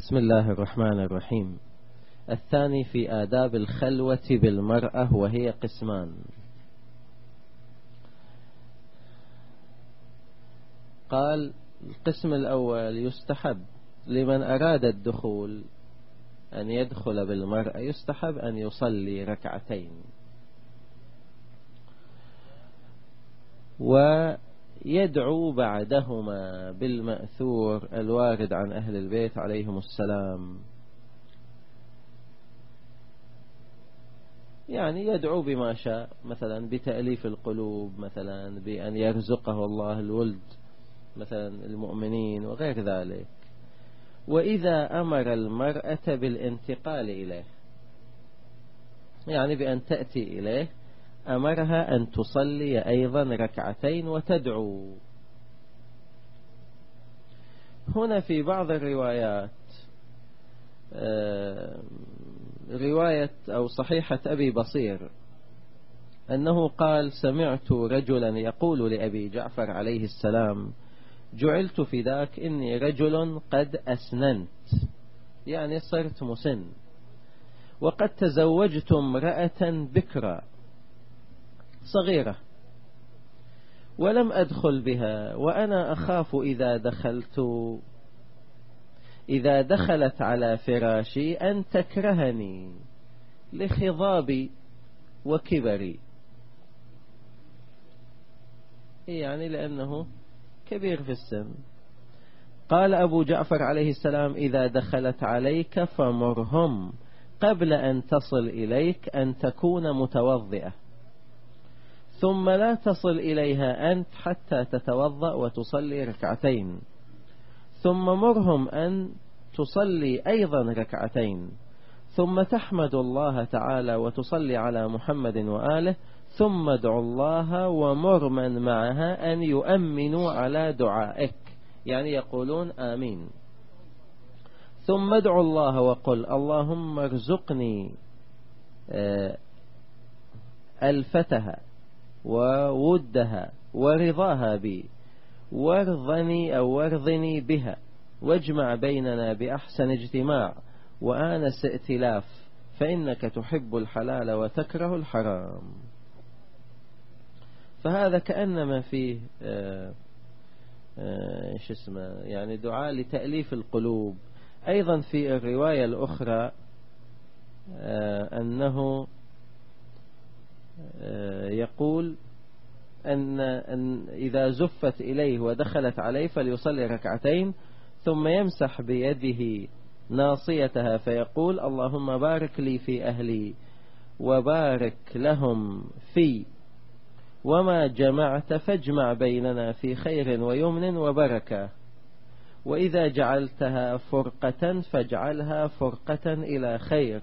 بسم الله الرحمن الرحيم. الثاني في آداب الخلوة بالمرأة، وهي قسمان. قال القسم الأول: يستحب لمن أراد الدخول أن يدخل بالمرأة، يستحب أن يصلي ركعتين ويدعو بعدهما بالمأثور الوارد عن أهل البيت عليهم السلام، يعني يدعو بما شاء، مثلا بتأليف القلوب، مثلا بأن يرزقه الله الولد مثلا المؤمنين وغير ذلك. وإذا أمر المرأة بالانتقال إليه، يعني بأن تأتي إليه، أمرها أن تصلي أيضا ركعتين وتدعو. هنا في بعض الروايات، رواية أو صحيحة أبي بصير، أنه قال: سمعت رجلا يقول لأبي جعفر عليه السلام: جعلت فداك إني رجل قد أسننت، يعني صرت مسن، وقد تزوجت امرأة بكرة صغيرة ولم أدخل بها، وأنا أخاف إذا دخلت على فراشي أن تكرهني لخضابي وكبري، يعني لأنه كبير في السن. قال أبو جعفر عليه السلام: إذا دخلت عليك فمرهم قبل أن تصل إليك أن تكون متوضئة، ثم لا تصل إليها أنت حتى تتوضأ وتصلي ركعتين، ثم مرهم أن تصلي أيضا ركعتين، ثم تحمد الله تعالى وتصلي على محمد وآله، ثم ادعو الله ومر من معها أن يؤمنوا على دعائك، يعني يقولون آمين. ثم ادعو الله وقل: اللهم ارزقني ألفتها وودها ورضاها بي، وارضني بها، واجمع بيننا بأحسن اجتماع، وآنس ائتلاف، فإنك تحب الحلال وتكره الحرام. فهذا كأنما فيه يعني دعاء لتأليف القلوب. أيضا في الرواية الأخرى أنه يقول أن إذا زفت إليه ودخلت عليه فليصلي ركعتين، ثم يمسح بيده ناصيتها فيقول: اللهم بارك لي في أهلي وبارك لهم في، وما جمعت فاجمع بيننا في خير ويمن وبركة، وإذا جعلتها فرقة فاجعلها فرقة إلى خير.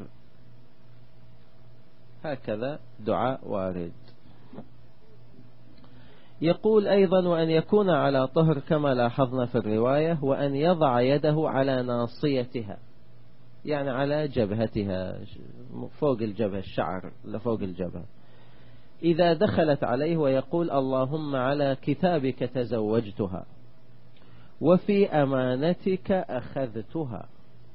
هكذا دعاء وارد. يقول أيضا: وأن يكون على طهر كما لاحظنا في الرواية، وأن يضع يده على ناصيتها، يعني على جبهتها، فوق الجبهة، الشعر لفوق الجبهة، إذا دخلت عليه، ويقول: اللهم على كتابك تزوجتها، وفي أمانتك أخذتها،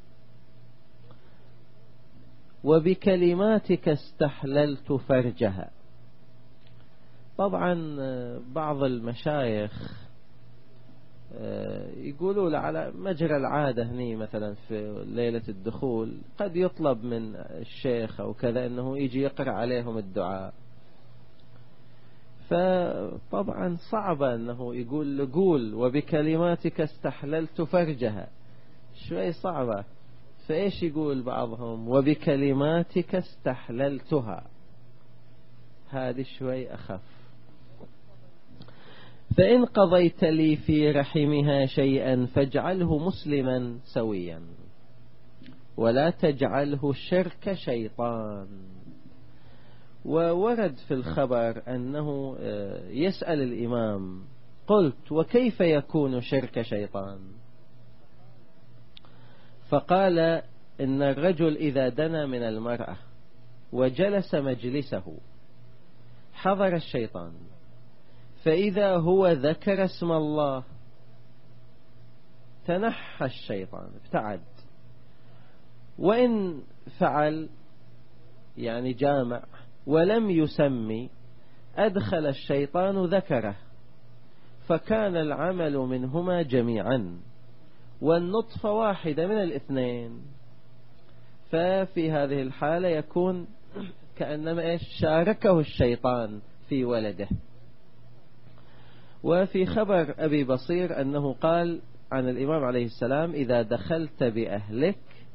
وبكلماتك استحللت فرجها. طبعا بعض المشايخ يقولوا على مجرى العادة هني، مثلا في ليلة الدخول قد يطلب من الشيخ أو كذا أنه يجي يقرأ عليهم الدعاء، فطبعا صعبة أنه يقول وبكلماتك استحللت فرجها، شوي صعبة. فإيش يقول بعضهم؟ وبكلماتك استحللتها، هذه شوي أخف. فإن قضيت لي في رحمها شيئا فاجعله مسلما سويا، ولا تجعله شرك شيطان. وورد في الخبر أنه يسأل الإمام: قلت: وكيف يكون شرك شيطان؟ فقال: إن الرجل إذا دنا من المرأة وجلس مجلسه حضر الشيطان، فإذا هو ذكر اسم الله تنحى الشيطان، ابتعد، وإن فعل يعني جامع ولم يسمي أدخل الشيطان ذكره، فكان العمل منهما جميعا، والنطفة واحدة من الاثنين. ففي هذه الحالة يكون كأنما شاركه الشيطان في ولده. وفي خبر أبي بصير أنه قال عن الإمام عليه السلام: إذا دخلت بأهلك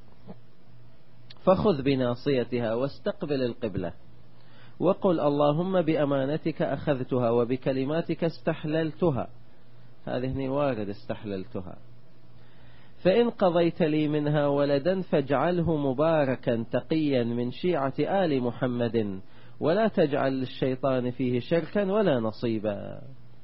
فخذ بناصيتها واستقبل القبلة وقل اللهم بأمانتك أخذتها وبكلماتك استحللتها. هذه وارد استحللتها. فإن قضيت لي منها ولدا فاجعله مباركا تقيا من شيعة آل محمد، ولا تجعل للشيطان فيه شركا ولا نصيبا.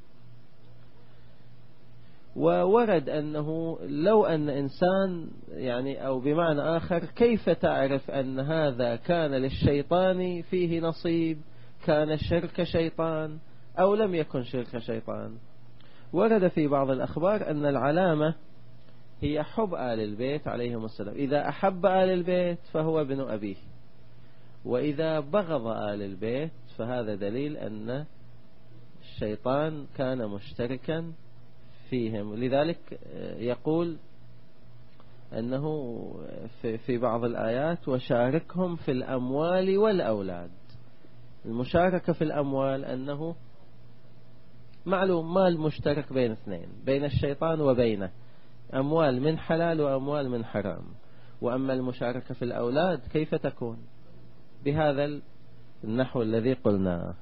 وورد أنه لو أن إنسان يعني أو بمعنى آخر، كيف تعرف أن هذا كان للشيطان فيه نصيب، كان شرك شيطان أو لم يكن شرك شيطان؟ ورد في بعض الأخبار أن العلامة هي حب آل البيت عليهم السلام. إذا أحب آل البيت فهو ابن أبيه، وإذا بغض آل البيت فهذا دليل أن الشيطان كان مشتركا فيهم. لذلك يقول أنه في بعض الآيات: وشاركهم في الأموال والأولاد. المشاركة في الأموال أنه معلوم مال مشترك بين اثنين، بين الشيطان وبينه، أموال من حلال وأموال من حرام. وأما المشاركة في الأولاد كيف تكون؟ بهذا النحو الذي قلناه.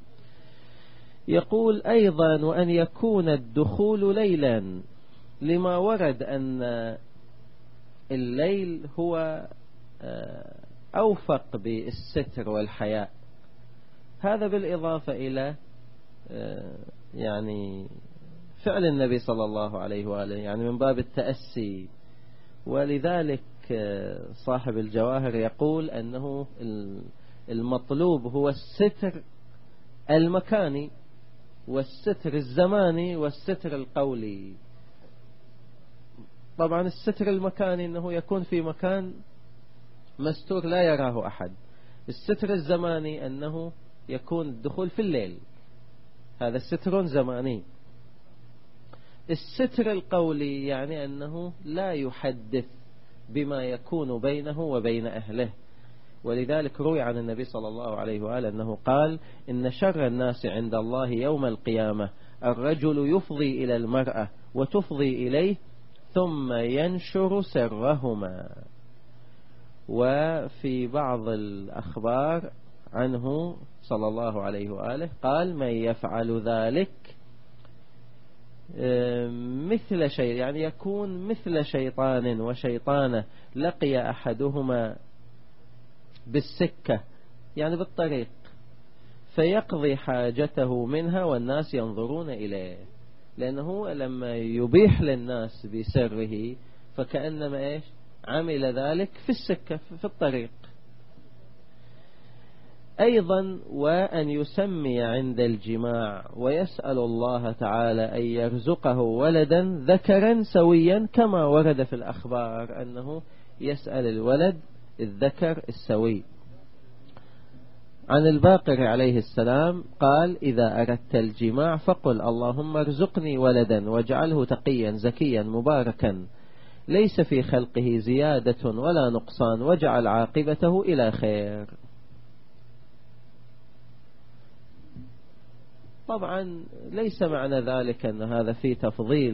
يقول أيضا: وأن يكون الدخول ليلا، لما ورد أن الليل هو أوفق بالستر والحياء. هذا بالإضافة إلى يعني فعل النبي صلى الله عليه وآله، يعني من باب التأسي. ولذلك صاحب الجواهر يقول أنه المطلوب هو الستر المكاني والستر الزماني والستر القولي. طبعا الستر المكاني أنه يكون في مكان مستور لا يراه أحد. الستر الزماني أنه يكون الدخول في الليل، هذا ستر زماني. الستر القولي يعني أنه لا يحدث بما يكون بينه وبين أهله. ولذلك روي عن النبي صلى الله عليه وآله أنه قال: إن شر الناس عند الله يوم القيامة الرجل يفضي إلى المرأة وتفضي إليه ثم ينشر سرهما. وفي بعض الأخبار عنه صلى الله عليه وآله قال: من يفعل ذلك مثل شيء، يعني يكون مثل شيطان وشيطانة لقي أحدهما بالسكة، يعني بالطريق، فيقضي حاجته منها والناس ينظرون إليه. لأنه لما يبيح للناس بسره فكأنما عمل ذلك في السكة في الطريق. أيضا وأن يسمي عند الجماع ويسأل الله تعالى أن يرزقه ولدا ذكرا سويا، كما ورد في الأخبار أنه يسأل الولد الذكر السوي. عن الباقر عليه السلام قال: إذا أردت الجماع فقل اللهم ارزقني ولدا واجعله تقيا زكيا مباركا ليس في خلقه زيادة ولا نقصان واجعل عاقبته إلى خير. طبعا ليس معنى ذلك أن هذا فيه تفضيل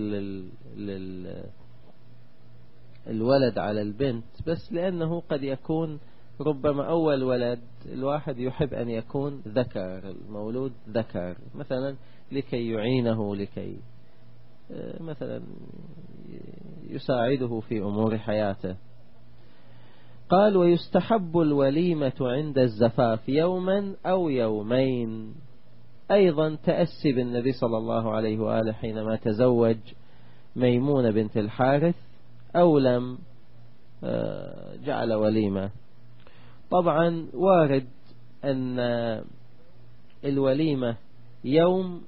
الولد على البنت، بس لأنه قد يكون ربما أول ولد الواحد يحب أن يكون ذكر، المولود ذكر مثلا، لكي يعينه، لكي مثلا يساعده في أمور حياته. قال: ويستحب الوليمة عند الزفاف يوما أو يومين. أيضا تأسي بالنبي صلى الله عليه وآله حينما تزوج ميمونة بنت الحارث أولم جعل وليمة. طبعا وارد أن الوليمة يوم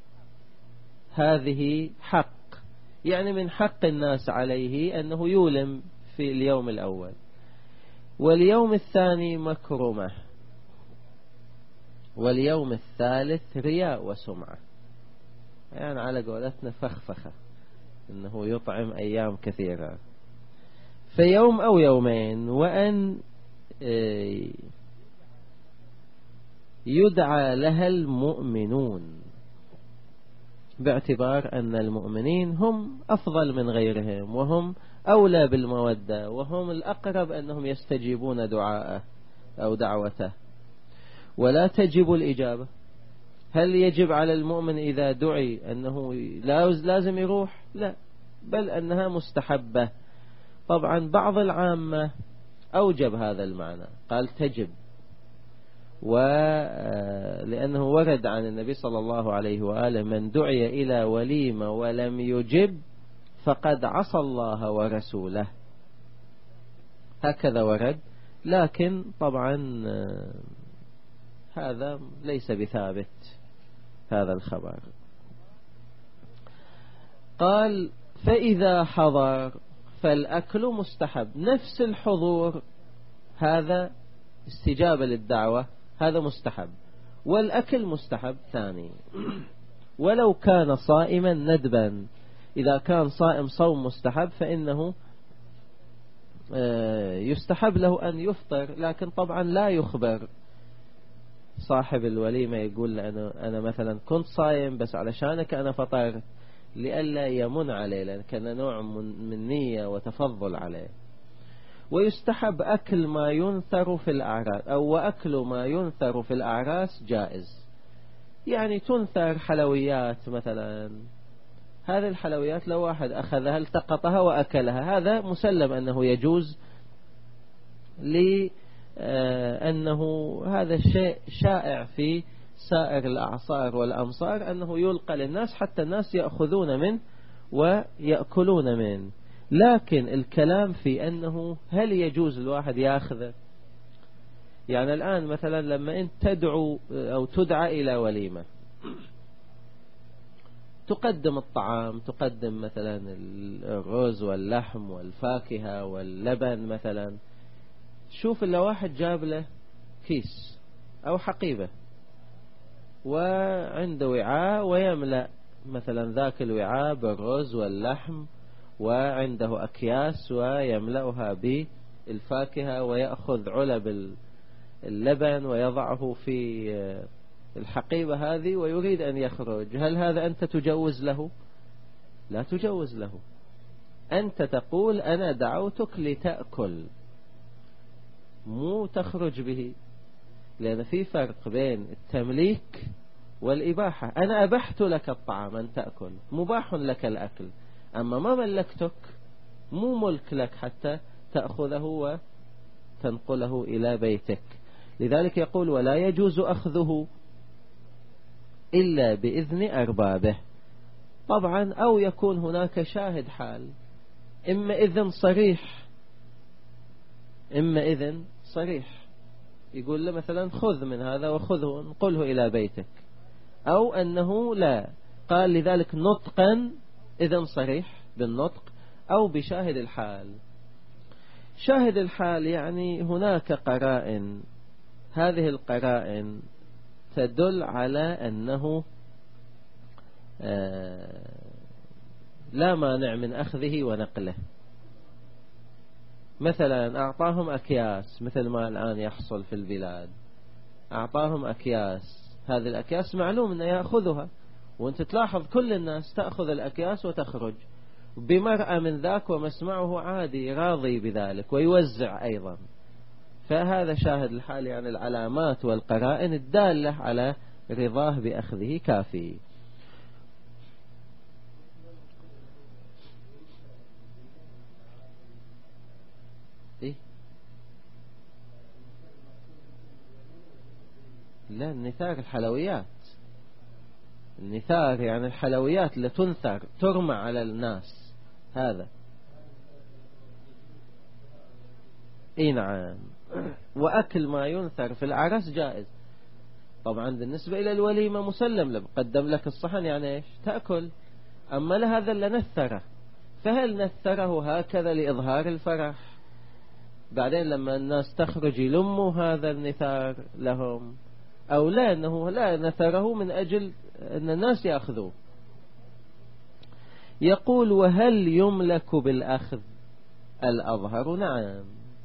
هذه حق، يعني من حق الناس عليه أنه يولم في اليوم الأول. واليوم الثاني مكرمة، واليوم الثالث رياء وسمعة، يعني على قولتنا فخفخة، إنه يطعم أيام كثيرة. فيوم أو يومين، وأن يدعى لها المؤمنون، باعتبار أن المؤمنين هم أفضل من غيرهم، وهم أولى بالمودة، وهم الأقرب أنهم يستجيبون دعاءه أو دعوته، ولا تجب الإجابة. هل يجب على المؤمن إذا دعي أنه لازم يروح؟ لا، بل أنها مستحبة. طبعا بعض العامة أوجب هذا المعنى، قال تجب، ولأنه ورد عن النبي صلى الله عليه وآله: من دعي إلى وليمة ولم يجب فقد عصى الله ورسوله، هكذا ورد. لكن طبعا هذا ليس بثابت هذا الخبر. قال: فإذا حضر فالأكل مستحب. نفس الحضور هذا استجابة للدعوة، هذا مستحب، والأكل مستحب ثاني. ولو كان صائما ندبا، إذا كان صائم صوم مستحب فإنه يستحب له أن يفطر، لكن طبعا لا يخبر صاحب الوليمة، يقول أنا مثلا كنت صايم بس علشانك أنا فطرت، لئلا يمن عليه، لأن كان نوع من نية وتفضل عليه. ويستحب أكل ما ينثر في الأعراس، أو وأكل ما ينثر في الأعراس جائز، يعني تنثر حلويات مثلا، هذه الحلويات لو واحد أخذها التقطها وأكلها، هذا مسلم أنه يجوز، لأنه هذا الشيء شائع في سائر الأعصار والأمصار، أنه يلقى للناس حتى الناس يأخذون منه ويأكلون منه. لكن الكلام في أنه هل يجوز الواحد يأخذه؟ يعني الآن مثلا لما أنت تدعو أو تدعى إلى وليمة، تقدم الطعام، تقدم مثلا الرز واللحم والفاكهة واللبن مثلا، شوف إلا واحد جاب له كيس أو حقيبة وعنده وعاء ويملأ مثلا ذاك الوعاء بالرز واللحم، وعنده أكياس ويملأها بالفاكهة، ويأخذ علب اللبن ويضعه في الحقيبة هذه ويريد أن يخرج، هل هذا أنت تجوز له؟ لا تجوز له. أنت تقول أنا دعوتك لتأكل، مو تخرج به، لأن في فرق بين التمليك والإباحة. أنا أبحت لك الطعام أن تأكل، مباح لك الأكل، أما ما ملكتك، مو ملك لك حتى تأخذه وتنقله إلى بيتك. لذلك يقول: ولا يجوز أخذه إلا بإذن أربابه. طبعا أو يكون هناك شاهد حال، إما إذن صريح، إما إذن صريح يقول له مثلا خذ من هذا وخذه انقله إلى بيتك، أو أنه لا، قال لذلك نطقا إذن صريح بالنطق، أو بشاهد الحال. شاهد الحال يعني هناك قرائن، هذه القرائن تدل على أنه لا مانع من أخذه ونقله. مثلا أعطاهم أكياس، مثل ما الآن يحصل في البلاد، أعطاهم أكياس، هذه الأكياس معلوم أنه يأخذها، وانت تلاحظ كل الناس تأخذ الأكياس وتخرج، بمرأة من ذاك ومسمعه عادي راضي بذلك ويوزع أيضا. فهذا شاهد الحال، يعني العلامات والقرائن الدالة على رضاه بأخذه كافي. إيه؟ لا، النثار الحلويات، النثار يعني الحلويات اللي تنثر ترمى على الناس، هذا اي نعم. وأكل ما ينثر في العرس جائز. طبعا بالنسبة إلى الوليمة مسلم له، قدم لك الصحن يعني إيش تأكل، أما لهذا اللي نثره، فهل نثره هكذا لإظهار الفرح بعدين لما الناس تخرج يلموا هذا النثار لهم، أو لا أنه لا نثره من أجل أن الناس يأخذوه. يقول وهل يملك بالأخذ؟ الأظهر نعم.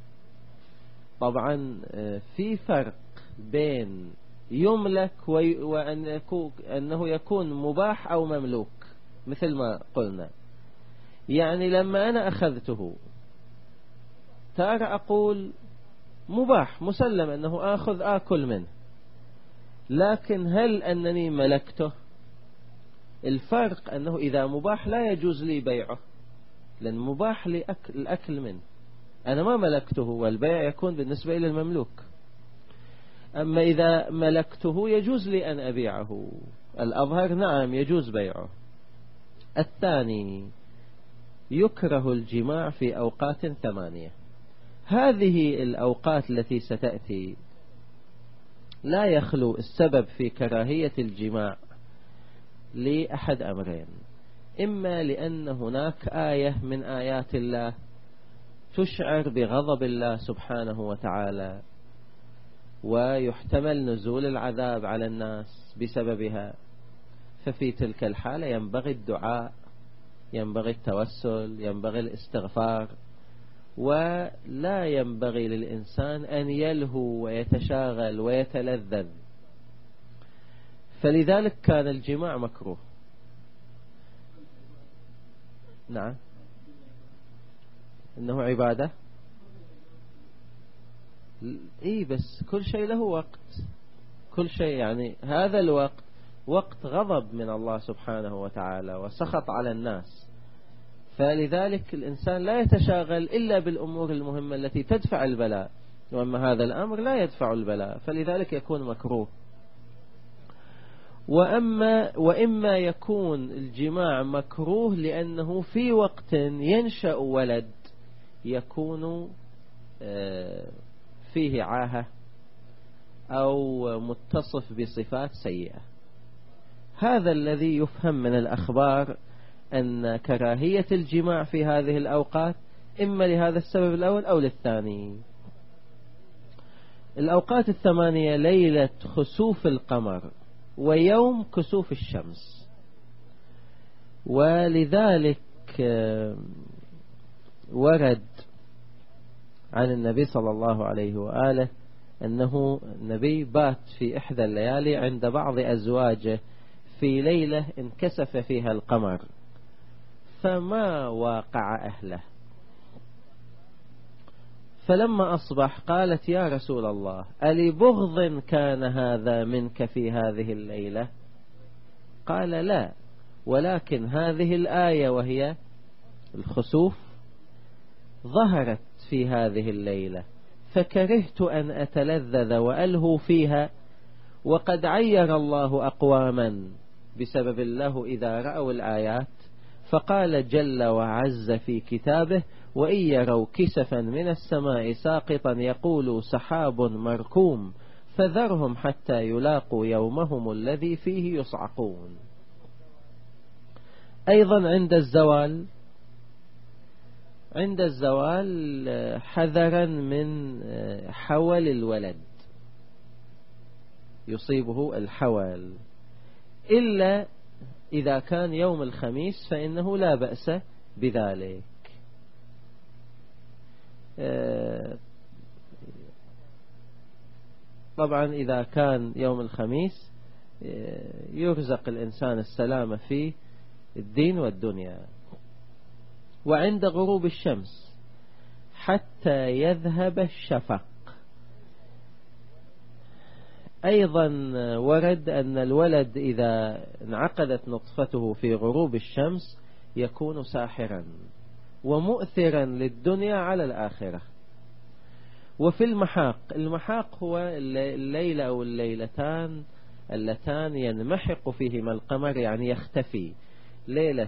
طبعا في فرق بين يملك وأنه يكون مباح أو مملوك. مثل ما قلنا، يعني لما أنا أخذته تارة أقول مباح مسلم أنه آكل منه، لكن هل أنني ملكته؟ الفرق أنه إذا مباح لا يجوز لي بيعه، لأن مباح لي الأكل منه، أنا ما ملكته، والبيع يكون بالنسبة إلى المملوك. أما إذا ملكته يجوز لي أن أبيعه. الأظهر نعم يجوز بيعه. الثاني يكره الجماع في أوقات 8. هذه الأوقات التي ستأتي لا يخلو السبب في كراهية الجماع لأحد أمرين: إما لأن هناك آية من آيات الله تشعر بغضب الله سبحانه وتعالى ويحتمل نزول العذاب على الناس بسببها، ففي تلك الحالة ينبغي الدعاء، ينبغي التوسل، ينبغي الاستغفار، ولا ينبغي للإنسان أن يلهو ويتشاغل ويتلذذ. فلذلك كان الجماع مكروه. نعم، إنه عبادة. بس كل شيء له وقت، كل شيء يعني هذا الوقت وقت غضب من الله سبحانه وتعالى وسخط على الناس، فلذلك الإنسان لا يتشاغل إلا بالأمور المهمة التي تدفع البلاء، وأما هذا الأمر لا يدفع البلاء، فلذلك يكون مكروه. وإما يكون الجماع مكروه لأنه في وقت ينشأ ولد يكون فيه عاهة أو متصف بصفات سيئة. هذا الذي يفهم من الأخبار أن كراهية الجماع في هذه الأوقات إما لهذا السبب الأول أو للثاني. الأوقات 8: ليلة خسوف القمر ويوم كسوف الشمس. ولذلك ورد عن النبي صلى الله عليه وآله أنه النبي بات في إحدى الليالي عند بعض أزواجه في ليلة انكسف فيها القمر فما واقع أهله، فلما أصبح قالت: يا رسول الله، ألي بغض كان هذا منك في هذه الليلة؟ قال: لا، ولكن هذه الآية وهي الخسوف ظهرت في هذه الليلة فكرهت أن أتلذذ وألهو فيها، وقد عير الله أقواما بسبب الله إذا رأوا الآيات، فقال جل وعز في كتابه: وإن يروا كسفا من السماء ساقطا يقولوا سحاب مركوم فذرهم حتى يلاقوا يومهم الذي فيه يصعقون. أيضا عند الزوال حذرا من حول الولد، يصيبه الحول، إلا إذا كان يوم الخميس فإنه لا بأس بذلك. طبعا إذا كان يوم الخميس يرزق الإنسان السلامة في الدين والدنيا. وعند غروب الشمس حتى يذهب الشفق. أيضا ورد أن الولد إذا انعقدت نطفته في غروب الشمس يكون ساحرا ومؤثرا للدنيا على الآخرة. وفي المحاق هو الليلة أو الليلتان اللتان ينمحق فيهما القمر، يعني يختفي، ليلة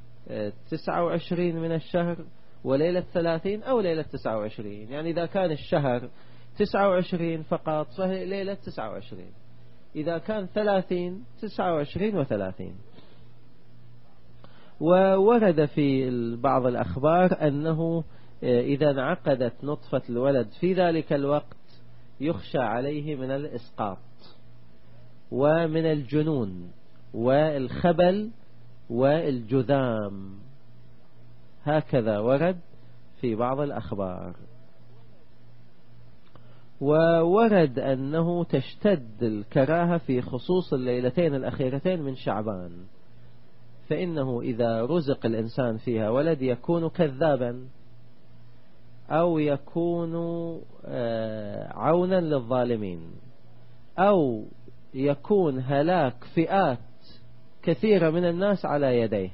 29 من الشهر وليلة 30 أو ليلة 29، يعني إذا كان الشهر 29 فقط فهي ليلة 29، إذا كان 30 29 و30. وورد في بعض الأخبار أنه إذا انعقدت نطفة الولد في ذلك الوقت يخشى عليه من الإسقاط ومن الجنون والخبل والجذام. هكذا ورد في بعض الأخبار. وورد أنه تشتد الكراهة في خصوص الليلتين الأخيرتين من شعبان، فإنه إذا رزق الإنسان فيها ولد يكون كذابا أو يكون عونا للظالمين أو يكون هلاك فئات كثيرة من الناس على يديه.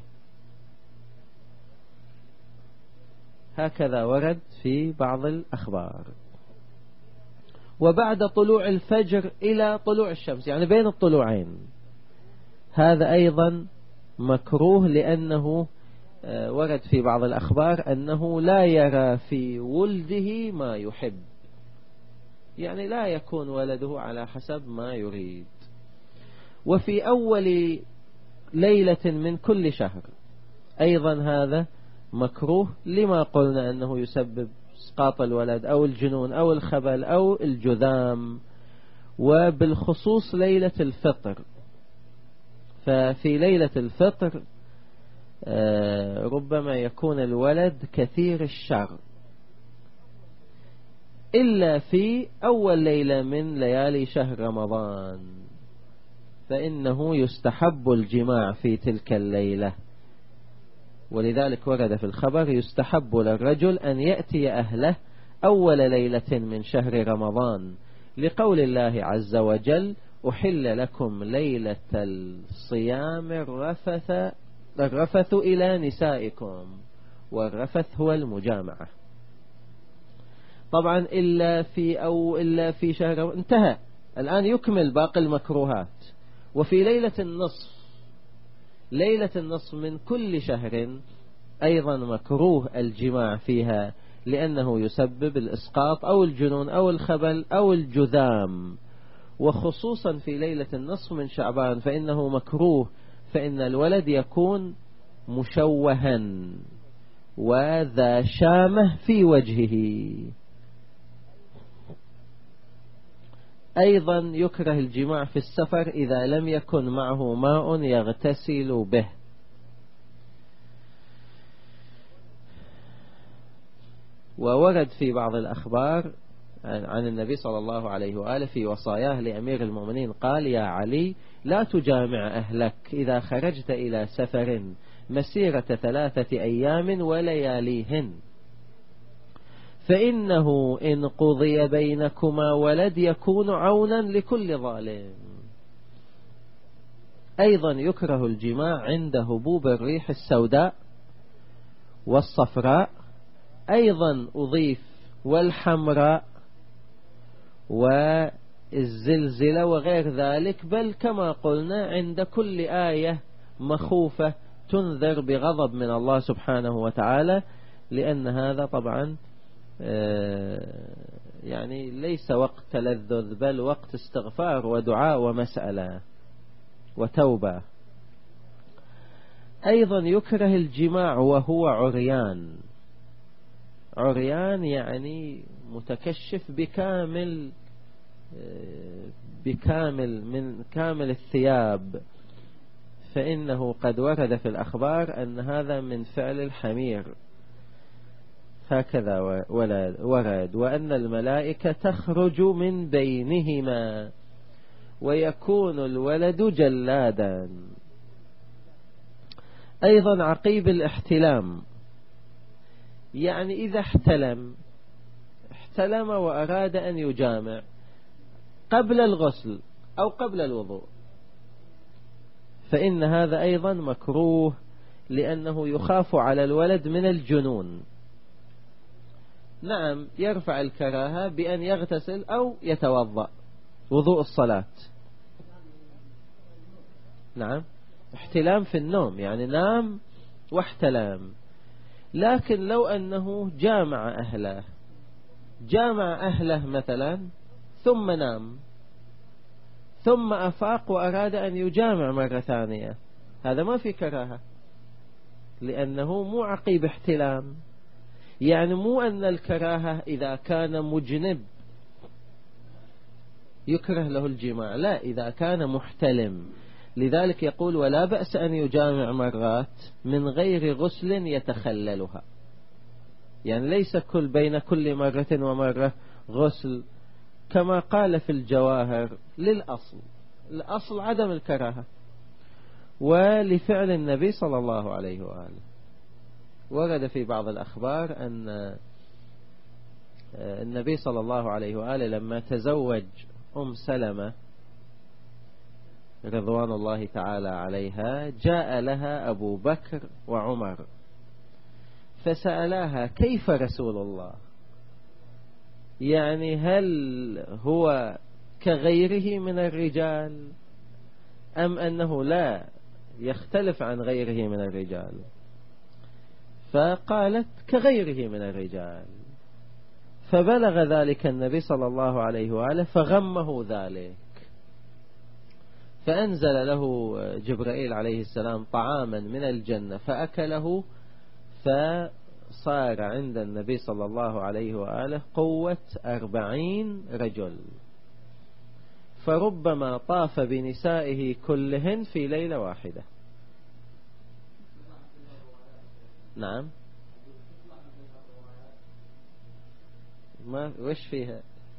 هكذا ورد في بعض الأخبار. وبعد طلوع الفجر إلى طلوع الشمس، يعني بين الطلوعين، هذا أيضا مكروه، لأنه ورد في بعض الأخبار أنه لا يرى في ولده ما يحب، يعني لا يكون ولده على حسب ما يريد. وفي أول ليلة من كل شهر أيضا هذا مكروه، لما قلنا أنه يسبب إسقاط الولد أو الجنون أو الخبل أو الجذام. وبالخصوص ليلة الفطر، ففي ليلة الفطر ربما يكون الولد كثير الشر، إلا في أول ليلة من ليالي شهر رمضان، فإنه يستحب الجماع في تلك الليلة. ولذلك ورد في الخبر: يستحب للرجل أن يأتي أهله أول ليلة من شهر رمضان، لقول الله عز وجل: أحل لكم ليلة الصيام الرفث إلى نسائكم. والرفث هو المجامعة. طبعا إلا في شهر انتهى، الآن يكمل باقي المكروهات. وفي ليلة النصف من كل شهر أيضا مكروه الجماع فيها، لأنه يسبب الإسقاط أو الجنون أو الخبل أو الجذام. وخصوصا في ليلة النصف من شعبان فإنه مكروه، فإن الولد يكون مشوها وذا شامة في وجهه. أيضا يكره الجماع في السفر إذا لم يكن معه ماء يغتسل به. وورد في بعض الأخبار عن النبي صلى الله عليه وآله في وصاياه لأمير المؤمنين قال: يا علي، لا تجامع أهلك إذا خرجت إلى سفر مسيرة 3 أيام ولياليهن، فإنه إن قضي بينكما ولد يكون عونا لكل ظالم. أيضا يكره الجماع عند هبوب الريح السوداء والصفراء، أيضا أضيف والحمراء والزلزلة وغير ذلك، بل كما قلنا عند كل آية مخوفة تنذر بغضب من الله سبحانه وتعالى، لأن هذا طبعا يعني ليس وقت تلذذ، بل وقت استغفار ودعاء ومسألة وتوبة. أيضا يكره الجماع وهو عريان. عريان يعني متكشف من كامل الثياب، فإنه قد ورد في الأخبار أن هذا من فعل الحمير، هكذا ورد، وأن الملائكة تخرج من بينهما ويكون الولد جلادا. أيضا عقيب الاحتلام، يعني إذا احتلم وأراد أن يجامع قبل الغسل أو قبل الوضوء، فإن هذا أيضا مكروه، لأنه يخاف على الولد من الجنون. نعم، يرفع الكراهة بأن يغتسل أو يتوضأ وضوء الصلاة. نعم، احتلام في النوم، يعني نام واحتلام. لكن لو أنه جامع أهله مثلا ثم نام ثم أفاق وأراد أن يجامع مرة ثانية، هذا ما في كراهة، لأنه مو عقيب احتلام. يعني مو أن الكراهة إذا كان مجنب يكره له الجماع، لا، إذا كان محتلم. لذلك يقول ولا بأس أن يجامع مرات من غير غسل يتخللها، يعني ليس بين كل مرة ومرة غسل، كما قال في الجواهر الأصل عدم الكراهة، ولفعل النبي صلى الله عليه وآله. ورد في بعض الأخبار أن النبي صلى الله عليه وآله لما تزوج سلمة رضوان الله تعالى عليها جاء لها أبو بكر وعمر فسألاها كيف رسول الله، يعني هل هو كغيره من الرجال أم أنه لا يختلف عن غيره من الرجال؟ فقالت كغيره من الرجال. فبلغ ذلك النبي صلى الله عليه وآله فغمه ذلك، فأنزل له جبرائيل عليه السلام طعاما من الجنة فأكله، فصار عند النبي صلى الله عليه وآله قوة 40 رجل، فربما طاف بنسائه كلهن في ليلة واحدة. نعم، ما وش فيها؟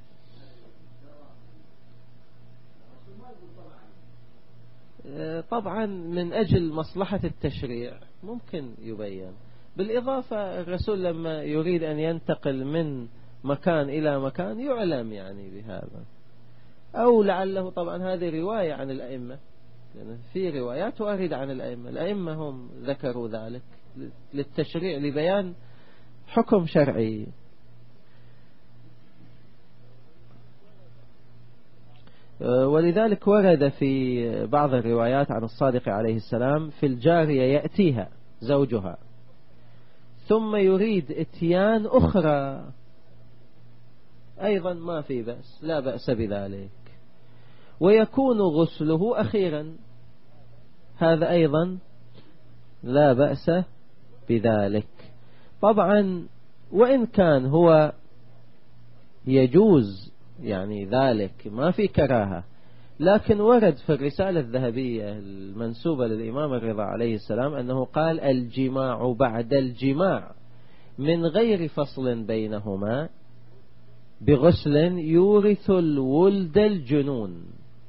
طبعا من أجل مصلحة التشريع ممكن يبين. بالإضافة الرسول لما يريد أن ينتقل من مكان إلى مكان يعلم يعني بهذا، أو لعله طبعا هذه رواية عن الأئمة، يعني في روايات واردة عن الأئمة هم ذكروا ذلك للتشريع لبيان حكم شرعي. ولذلك ورد في بعض الروايات عن الصادق عليه السلام في الجارية يأتيها زوجها ثم يريد اتيان أخرى، أيضا ما في بأس، لا بأس بذلك، ويكون غسله أخيرا، هذا أيضا لا بأس بذلك. طبعا وإن كان هو يجوز يعني ذلك ما في كراهة، لكن ورد في الرسالة الذهبية المنسوبة للإمام الرضا عليه السلام أنه قال الجماع بعد الجماع من غير فصل بينهما بغسل يورث الولد الجنون.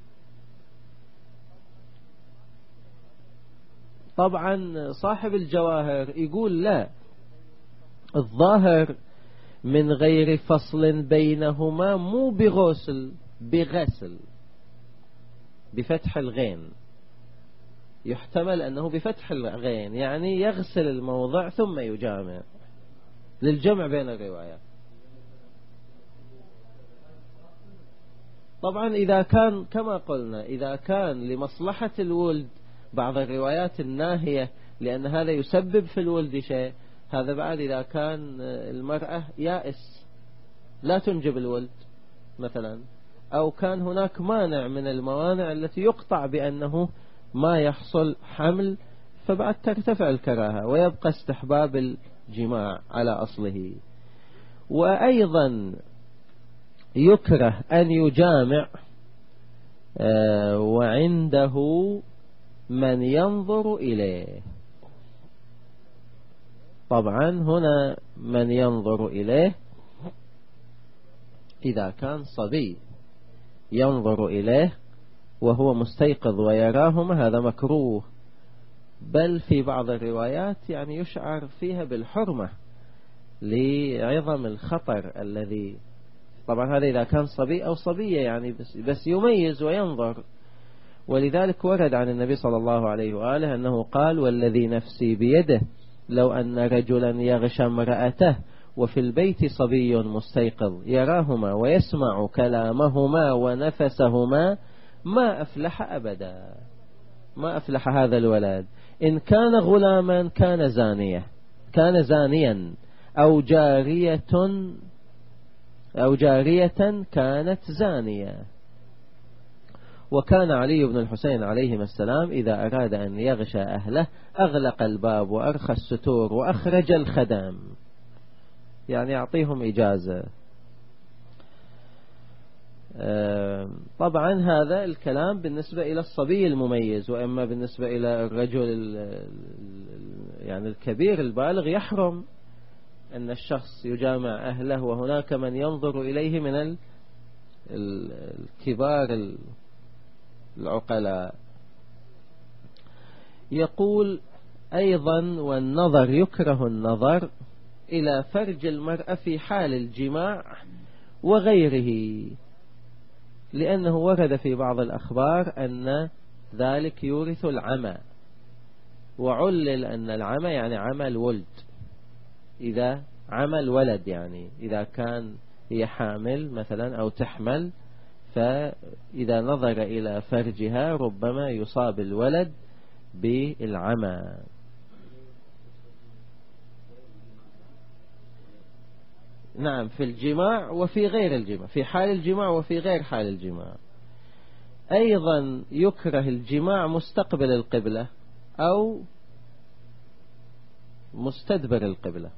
طبعا صاحب الجواهر يقول لا، الظاهر من غير فصل بينهما مو بغسل، بغسل بفتح الغين، يحتمل أنه بفتح الغين يعني يغسل الموضع ثم يجامع، للجمع بين الروايات. طبعا إذا كان كما قلنا إذا كان لمصلحة الولد، بعض الروايات الناهية لأن هذا يسبب في الولد شيء، هذا بعد إذا كان المرأة يائس لا تنجب الولد مثلا، أو كان هناك مانع من الموانع التي يقطع بأنه ما يحصل حمل، فبعد ترتفع الكراهة ويبقى استحباب الجماع على أصله. وأيضا يكره أن يجامع وعنده من ينظر إليه. طبعا هنا من ينظر إليه إذا كان صبي ينظر إليه وهو مستيقظ ويراهما هذا مكروه، بل في بعض الروايات يعني يشعر فيها بالحرمة لعظم الخطر الذي، طبعا هذا إذا كان صبي أو صبية يعني بس يميز وينظر. ولذلك ورد عن النبي صلى الله عليه وآله أنه قال والذي نفسي بيده لو أن رجلا يغشى امرأته وفي البيت صبي مستيقظ يراهما ويسمع كلامهما ونفسهما ما أفلح أبدا، ما أفلح هذا الولد، إن كان غلاما كان زانيا أو جارية كانت زانية. وكان علي بن الحسين عليهما السلام إذا أراد أن يغشى أهله أغلق الباب وأرخى الستور وأخرج الخدام. يعني يعطيهم إجازة. طبعا هذا الكلام بالنسبة إلى الصبي المميز، وإما بالنسبة إلى الرجل يعني الكبير البالغ يحرم أن الشخص يجامع أهله، وهناك من ينظر إليه من الكبار العقلاء. يقول أيضا: والنظر يكره النظر إلى فرج المرأة في حال الجماع وغيره، لأنه ورد في بعض الأخبار أن ذلك يورث العمى، وعلل أن العمى يعني عمى الولد، إذا عمى الولد يعني إذا كان هي حامل مثلا أو تحمل، فإذا نظر إلى فرجها ربما يصاب الولد بالعمى. نعم، في الجماع وفي غير الجماع، في حال الجماع وفي غير حال الجماع. أيضا يكره الجماع مستقبل القبلة أو مستدبر القبلة.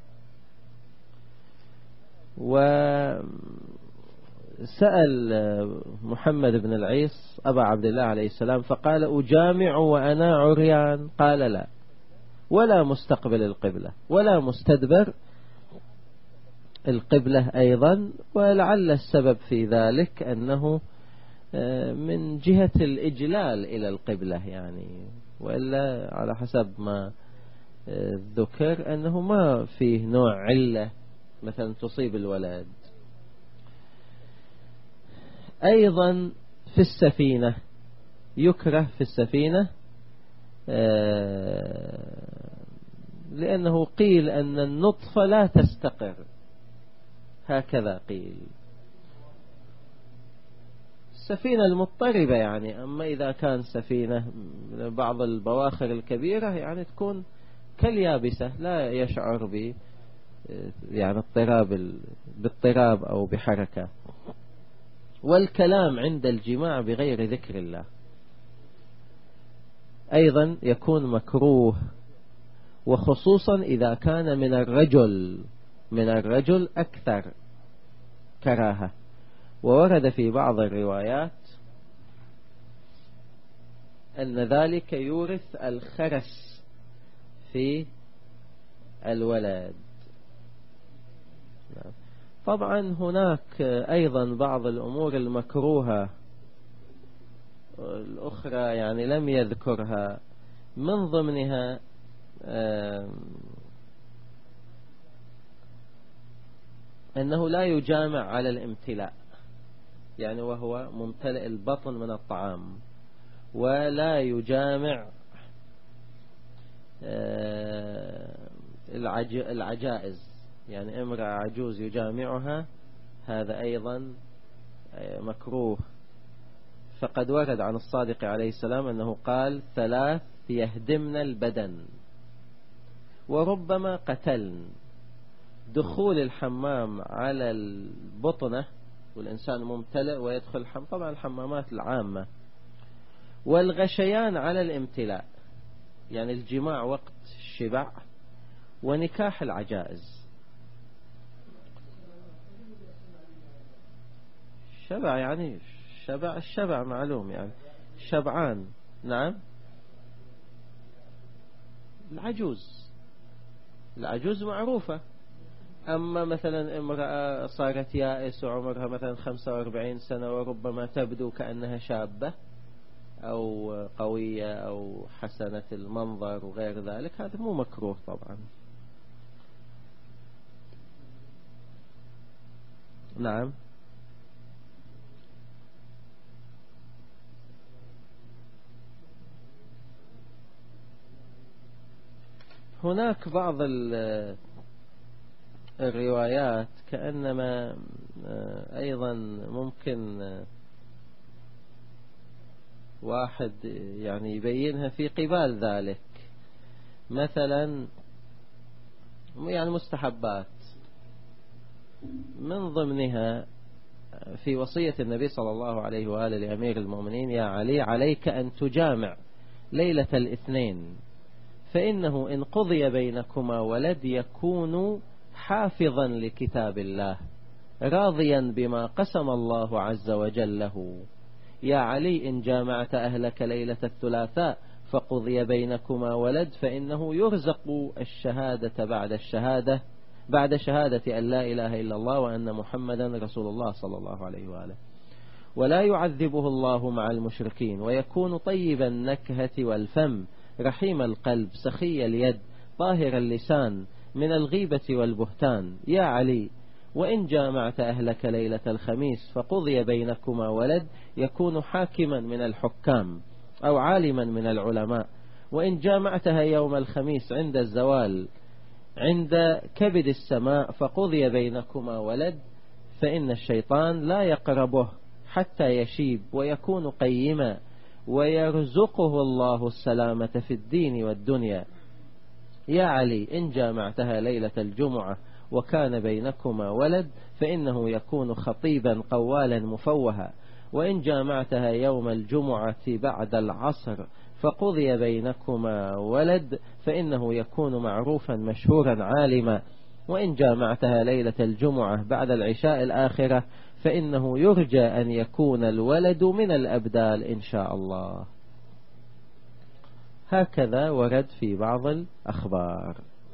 وسأل محمد بن العيس أبا عبد الله عليه السلام فقال: أجامع وأنا عريان؟ قال: لا، ولا مستقبل القبلة ولا مستدبر القبلة أيضا. ولعل السبب في ذلك أنه من جهة الإجلال إلى القبلة يعني، وإلا على حسب ما ذكر أنه ما فيه نوع علة مثلا تصيب الولد. أيضا في السفينة يكره في السفينة، لأنه قيل أن النطفة لا تستقر، هكذا قيل. السفينة المضطربة يعني، أما إذا كان سفينة بعض البواخر الكبيرة يعني تكون كاليابسة، لا يشعر يعني باضطراب أو بحركة. والكلام عند الجماع بغير ذكر الله أيضا يكون مكروه، وخصوصا إذا كان من الرجل أكثر كراهة. وورد في بعض الروايات أن ذلك يورث الخرس في الولد. طبعا هناك أيضا بعض الأمور المكروهة الأخرى يعني لم يذكرها، من ضمنها أنه لا يجامع على الامتلاء، يعني وهو ممتلئ البطن من الطعام، ولا يجامع العجائز، يعني امرأة عجوز يجامعها، هذا أيضا مكروه. فقد ورد عن الصادق عليه السلام أنه قال: 3 يهدمن البدن وربما قتلن: دخول الحمام على البطنة والإنسان ممتلئ ويدخل الحمام، طبعا الحمامات العامة، والغشيان على الامتلاء، يعني الجماع وقت الشبع، ونكاح العجائز. شبع يعني الشبع معلوم يعني شبعان. نعم، العجوز معروفة. أما مثلا امرأة صارت يائس وعمرها مثلا 45 سنة وربما تبدو كأنها شابة أو قوية أو حسنة المنظر وغير ذلك، هذا مو مكروه طبعا. نعم. هناك بعض الروايات كأنما أيضا ممكن واحد يعني يبينها في قبال ذلك، مثلا يعني مستحبات، من ضمنها في وصية النبي صلى الله عليه وآله لأمير المؤمنين: يا علي، عليك أن تجامع ليلة الاثنين، فإنه إن قضي بينكما ولد يكون حافظا لكتاب الله راضيا بما قسم الله عز وجل له. يا علي إن جامعت أهلك ليلة الثلاثاء فقضي بينكما ولد فإنه يرزق الشهادة بعد شهادة أن لا إله إلا الله وأن محمدا رسول الله صلى الله عليه وآله، ولا يعذبه الله مع المشركين، ويكون طيب النكهة والفم رحيم القلب سخي اليد طاهر اللسان من الغيبة والبهتان. يا علي وإن جامعت أهلك ليلة الخميس فقضي بينكما ولد يكون حاكما من الحكام أو عالما من العلماء، وإن جامعتها يوم الخميس عند الزوال عند كبد السماء فقضي بينكما ولد فإن الشيطان لا يقربه حتى يشيب ويكون قيما، ويرزقه الله السلامة في الدين والدنيا. يا علي إن جامعتها ليلة الجمعة وكان بينكما ولد فإنه يكون خطيبا قوالا مفوها، وإن جامعتها يوم الجمعة بعد العصر فقضي بينكما ولد فإنه يكون معروفا مشهورا عالما، وإن جامعتها ليلة الجمعة بعد العشاء الآخرة فإنه يرجى أن يكون الولد من الأبدال إن شاء الله. هكذا ورد في بعض الأخبار.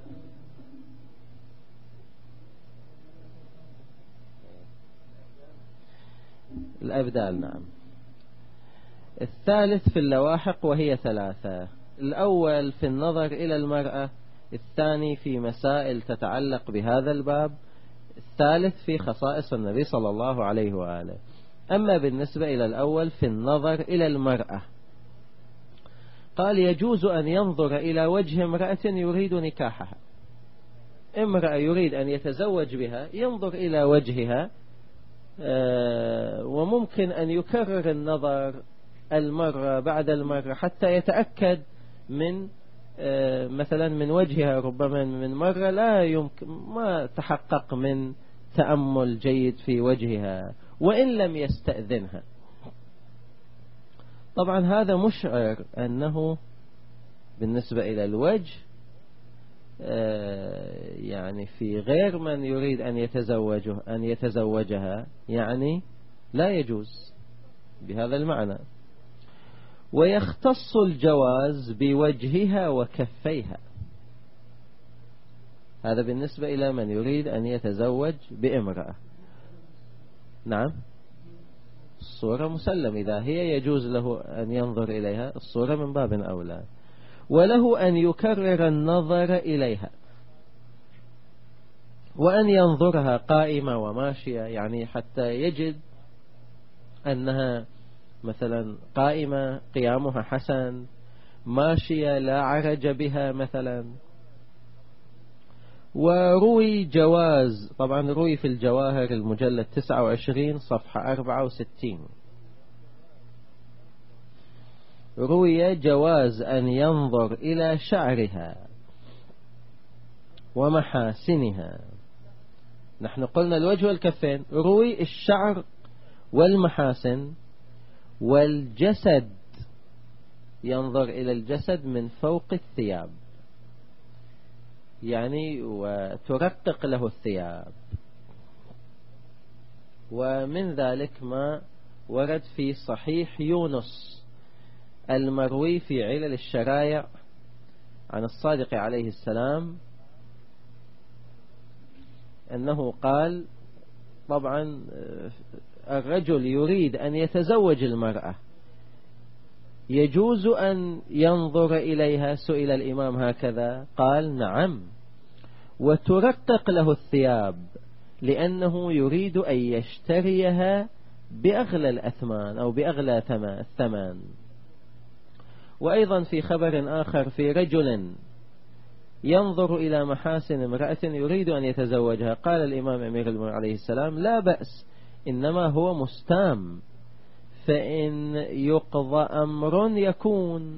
الأبدال نعم. الثالث في اللواحق وهي ثلاثة: الأول في النظر إلى المرأة، الثاني في مسائل تتعلق بهذا الباب، الثالث في خصائص النبي صلى الله عليه وآله. أما بالنسبة إلى الأول في النظر إلى المرأة، قال يجوز أن ينظر إلى وجه امرأة يريد نكاحها. امرأة يريد أن يتزوج بها ينظر إلى وجهها، وممكن أن يكرر النظر المرة بعد المرة حتى يتأكد من مثلا من وجهها، ربما من مرة لا يمكن ما تحقق من تأمل جيد في وجهها وإن لم يستأذنها. طبعا هذا مشعر أنه بالنسبة إلى الوجه يعني في غير من يريد أن يتزوجها يعني لا يجوز بهذا المعنى. ويختص الجواز بوجهها وكفيها، هذا بالنسبة إلى من يريد أن يتزوج بامرأة. نعم الصورة مسلم، إذا هي يجوز له أن ينظر إليها الصورة من باب أولى. وله أن يكرر النظر إليها وأن ينظرها قائمة وماشية، يعني حتى يجد أنها مثلا قائمة قيامها حسن، ماشية لا عرج بها مثلا. وروي جواز، طبعا روي في الجواهر المجلد 29 صفحة 64، روي جواز أن ينظر إلى شعرها ومحاسنها. نحن قلنا الوجه والكفين، روي الشعر والمحاسن والجسد، ينظر إلى الجسد من فوق الثياب يعني وترقق له الثياب. ومن ذلك ما ورد في صحيح يونس المروي في علل الشرايع عن الصادق عليه السلام أنه قال طبعا الرجل يريد أن يتزوج المرأة يجوز أن ينظر إليها؟ سئل الإمام هكذا قال نعم، وترقق له الثياب لأنه يريد أن يشتريها بأغلى الأثمان أو بأغلى الثمن. وأيضا في خبر آخر في رجل ينظر إلى محاسن امرأة يريد أن يتزوجها، قال الإمام أمير المؤمنين عليه السلام لا بأس، إنما هو مستام، فإن يقضى أمر يكون.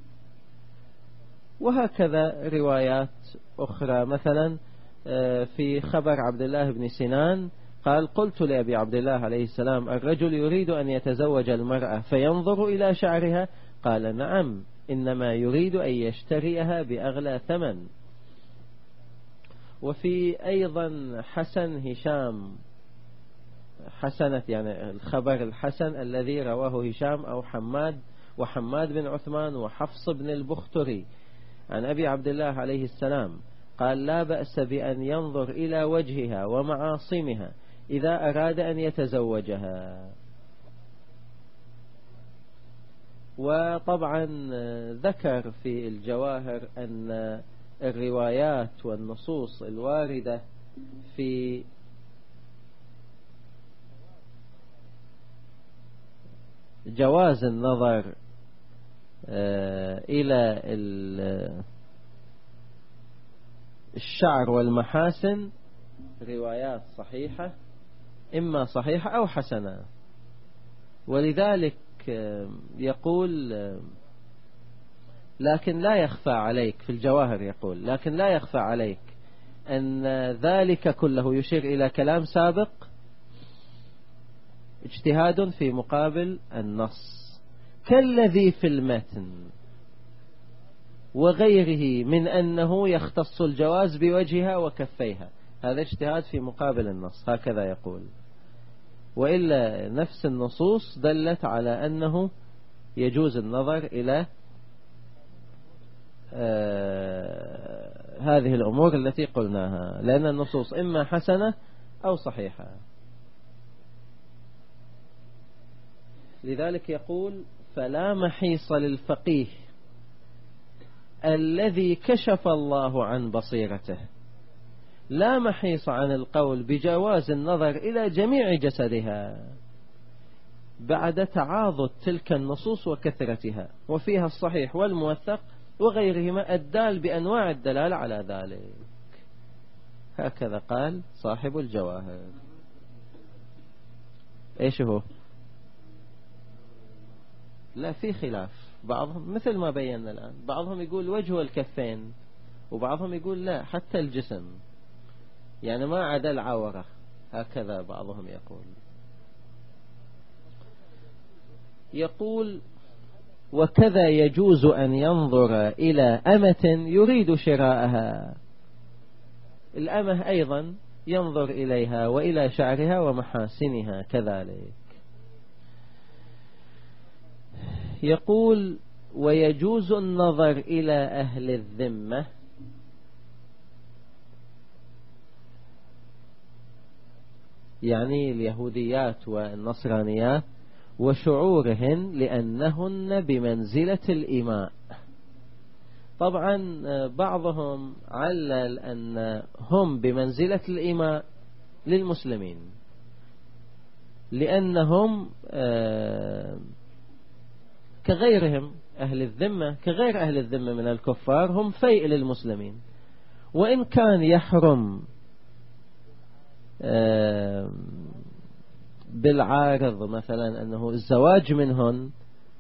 وهكذا روايات أخرى، مثلا في خبر عبد الله بن سنان قال قلت لأبي عبد الله عليه السلام الرجل يريد أن يتزوج المرأة فينظر إلى شعرها، قال نعم، إنما يريد أن يشتريها بأغلى ثمن. وفي أيضا حسن هشام، حسنة يعني الخبر الحسن الذي رواه هشام أو حماد وحماد بن عثمان وحفص بن البختري عن أبي عبد الله عليه السلام قال: لا بأس بأن ينظر إلى وجهها ومعاصمها إذا أراد أن يتزوجها. وطبعا ذكر في الجواهر أن الروايات والنصوص الواردة في جواز النظر إلى الشعر والمحاسن روايات صحيحة، إما صحيحة أو حسنة. ولذلك يقول: لكن لا يخفى عليك، في الجواهر يقول: لكن لا يخفى عليك أن ذلك كله يشير إلى كلام سابق، اجتهاد في مقابل النص، كالذي في المتن وغيره من أنه يختص الجواز بوجهها وكفيها، هذا اجتهاد في مقابل النص، هكذا يقول. وإلا نفس النصوص دلت على أنه يجوز النظر إلى هذه الأمور التي قلناها، لأن النصوص إما حسنة أو صحيحة. لذلك يقول: فلا محيص للفقيه الذي كشف الله عن بصيرته، لا محيص عن القول بجواز النظر إلى جميع جسدها بعد تعاضد تلك النصوص وكثرتها، وفيها الصحيح والموثق وغيرهما الدال بأنواع الدلال على ذلك. هكذا قال صاحب الجواهر. ايش هو؟ لا، في خلاف، بعضهم مثل ما بينا الآن، بعضهم يقول وجه والكفين، وبعضهم يقول لا، حتى الجسم، يعني ما عدا العورة، هكذا بعضهم يقول: وكذا يجوز أن ينظر إلى أمة يريد شراءها، الأمة أيضا ينظر إليها وإلى شعرها ومحاسنها كذلك. يقول: ويجوز النظر إلى أهل الذمة، يعني اليهوديات والنصرانيات، وشعورهن لأنهن بمنزلة الإماء. طبعا بعضهم علل أن هم بمنزلة الإماء للمسلمين، لأنهم كغيرهم أهل الذمة، كغير أهل الذمة من الكفار، هم فيء للمسلمين، وإن كان يحرم بالعارض مثلا أنه الزواج منهن،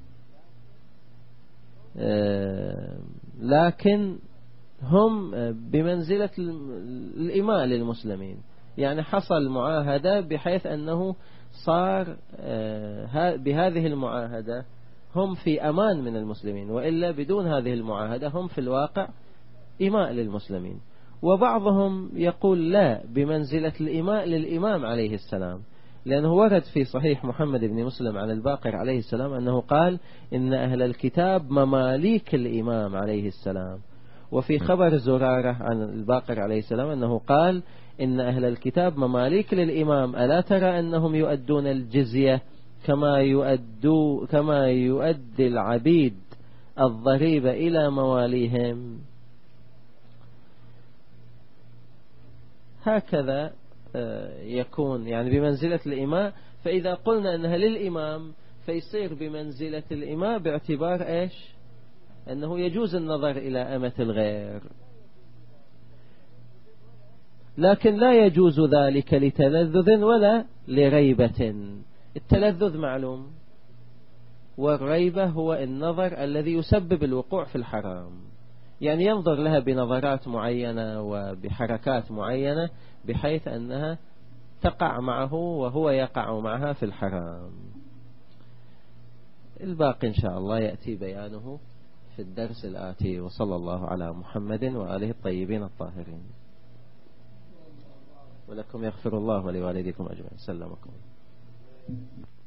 لكن هم بمنزلة الإماء للمسلمين، يعني حصل معاهدة بحيث أنه صار بهذه المعاهدة هم في أمان من المسلمين، وإلا بدون هذه المعاهدة هم في الواقع إماء للمسلمين. وبعضهم يقول لا، بمنزلة الإماء للإمام عليه السلام، لأنه ورد في صحيح محمد بن مسلم عن الباقر عليه السلام أنه قال: إن أهل الكتاب مماليك الإمام عليه السلام. وفي خبر زرارة عن الباقر عليه السلام أنه قال: إن أهل الكتاب مماليك للإمام، ألا ترى أنهم يؤدون الجزية كما يؤدي العبيد الضريبة إلى مواليهم. هكذا يكون يعني بمنزلة الإماء. فإذا قلنا أنها للإمام فيصير بمنزلة الإماء باعتبار إيش؟ أنه يجوز النظر إلى أمة الغير، لكن لا يجوز ذلك لتلذذ ولا لريبة. التلذذ معلوم، والريبة هو النظر الذي يسبب الوقوع في الحرام، يعني ينظر لها بنظرات معينة وبحركات معينة بحيث أنها تقع معه وهو يقع معها في الحرام. الباقي إن شاء الله يأتي بيانه في الدرس الآتي، وصلى الله على محمد وآله الطيبين الطاهرين. ولكم يغفر الله ولوالديكم أجمعين. سلمكم.